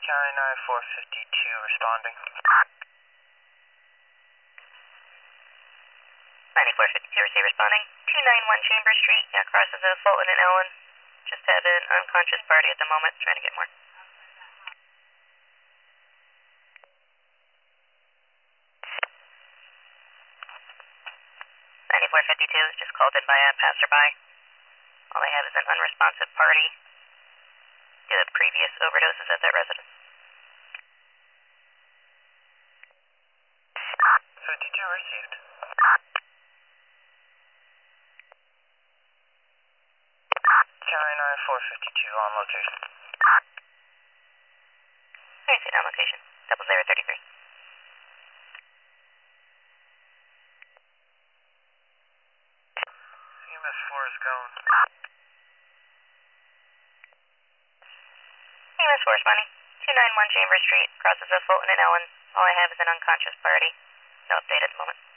China 452 responding. 9452 receive responding. 291 Chambers Street, yeah, crosses of Fulton and Ellen. Just have an unconscious party at the moment, trying to get more. 9452 is just called in by a passerby. All I have is an unresponsive party due to previous overdoses at that residence. 52 received. China 452 on location. Alright, sit on location. 0033. EMS 4 is going. EMS 4 responding. 291 Chambers Street, crosses of Fulton and Ellen. All I have is an unconscious party. No update at the moment.